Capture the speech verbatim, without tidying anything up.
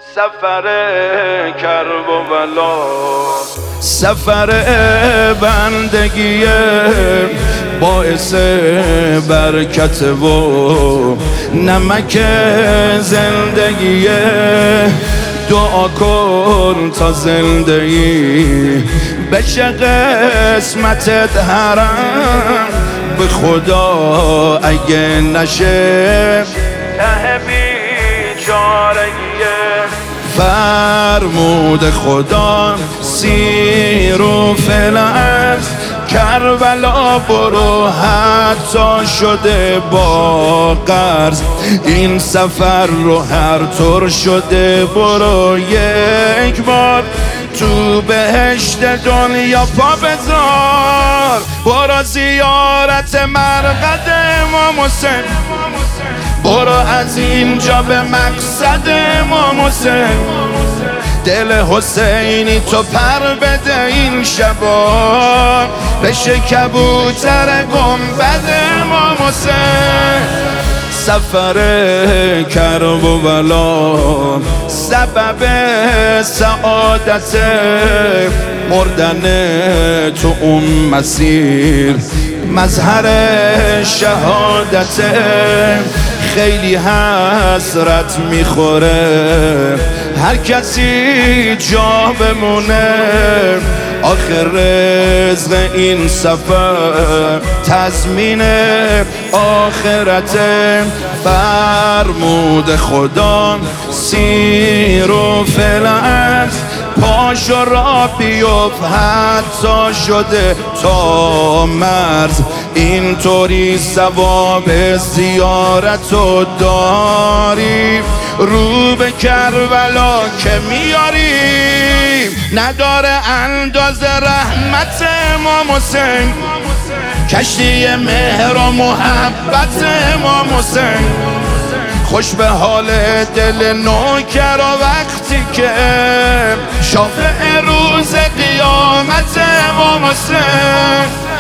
سفر کربلا، سفر بندگی باعث برکت و نمک زندگی. دعا کن تا زندگی بشه قسمتت حرم، به خدا اگه نشه ته بیچارگیه. فرمود خدا سیر و فلز کربلا برو، حتی شده با قرض این سفر رو هر طور شده برو. یک بار تو بهشت دنیا پا بذار، برو زیارت مرقد امام حسین، برو از اینجا به مقصد امام حسین. دل حسینی تو پر بده این شبا، بشه کبوتر گنبد امام حسین. سفر کربلا سبب سعادت مردن تو اون مسیر، مظهر شهادت. خیلی حسرت میخوره هر کسی جا بمونه، آخر رزق این سفر تضمین آخرت. فرمود خدا سیر و فلز پاشو را بیفت، حتی شده تا مرز. اینطوری ثواب زیارتو داری، رو به کربلا که میاری. نداره انداز رحمت امام حسین، کشتی مهر و محبت امام حسین. خوش به حال دل نوکر و وقتی که شافع روز قیامت امام حسین.